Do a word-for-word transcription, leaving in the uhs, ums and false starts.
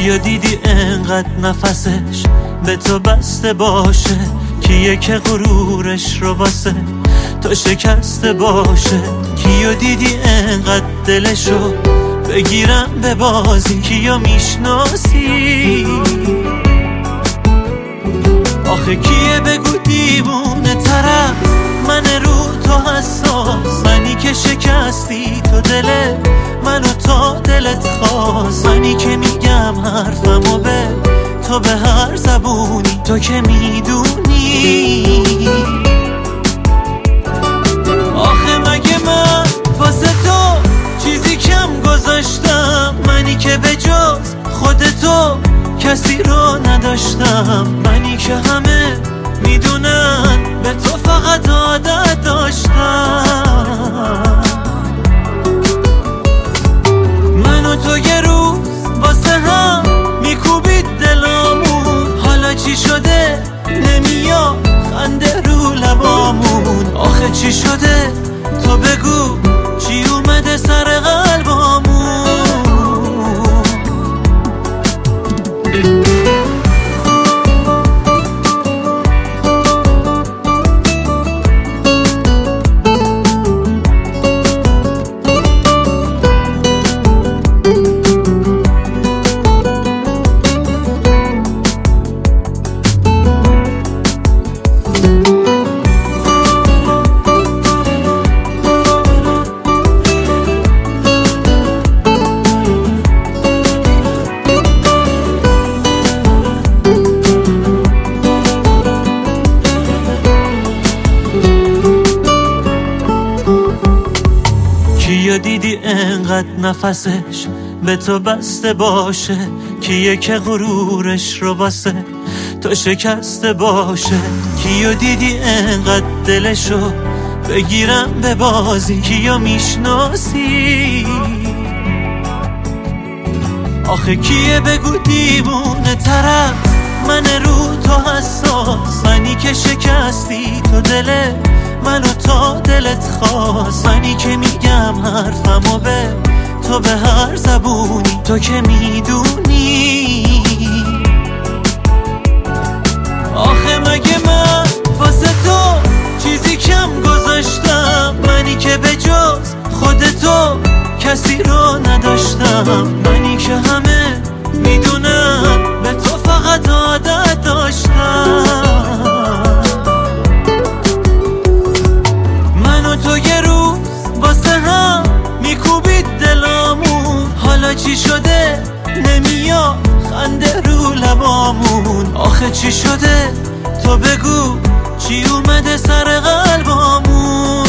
کیو دیدی انقدر نفسش به تو بسته باشه، کیه که غرورش رو واسه تو شکسته باشه؟ کیو دیدی انقدر دلشو بگیرم به بازی، کیو میشناسی؟ آخه کیه بگو دیوونه طرف من رو تو حساس، منی که شکستی تو دل منو تا دلت خواست، منی که میگم حرفمو به تو به هر زبونی، تو که میدونی. آخه مگه من واسه تو چیزی کم گذاشتم؟ منی که به جز خودتو کسی رو نداشتم، منی که همه میدونن به تو فقط عادت داشتم. من و تو یه روز واسه هم میکوبید دلامون، حالا چی شده نمیاد خنده رو لبامون؟ آخه چی شده تو بگو، چی اومده سر قلبامون؟ کیو دیدی انقدر نفسش به تو بسته باشه، کیه که غرورش رو واسه تو شکسته باشه؟ کیو دیدی انقدر دلشو بگیرم به بازی، کیو میشناسی؟ آخه کیه بگو دیوونه طرف من رو تو حساس، منی که شکستی تو دل منو تا دلت خواست، منی که میگم حرفمو به تو به هر زبونی، تو که میدونی. آخه مگه من واسه تو چیزی کم گذاشتم؟ منی که به جز خودتو کسی رو نداشتم، منی که همه میدونم به تو فقط عادت داشتم. من و تو یه روز واسه هم میکوبید دلامون، حالا چی شده نمیاد خنده رو لبامون؟ آخه چی شده تو بگو، چی اومده سر قلبامون؟